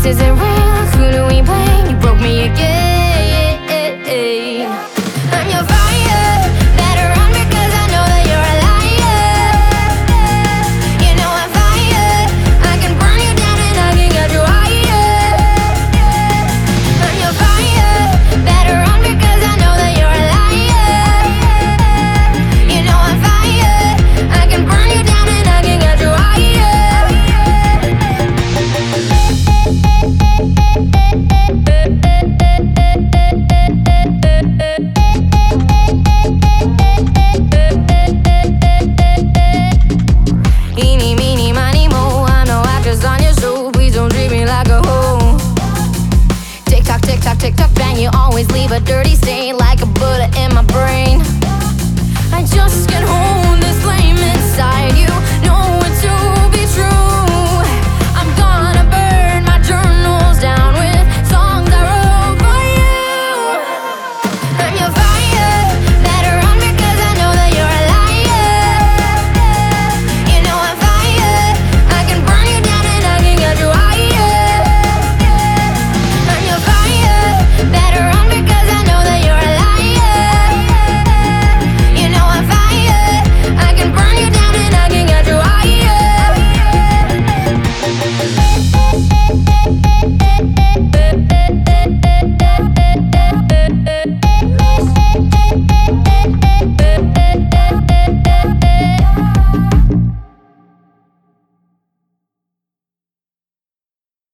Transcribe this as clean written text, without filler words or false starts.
Is it real? Who do we blame? You broke me again. I'm your fire. Better run because I know that you're a liar. You know I'm fire. I can burn you down and I can get you higher. I'm your fire. Better run because I know that you're a liar. You know I'm fire. I can burn you down and I can get you higher. Eeny, meeny, miny, mo. I'm no actress on your show. Please don't treat me like a hoe. Tick tock, bang. You always leave a dirty stain like a bullet in my brain. I just get home.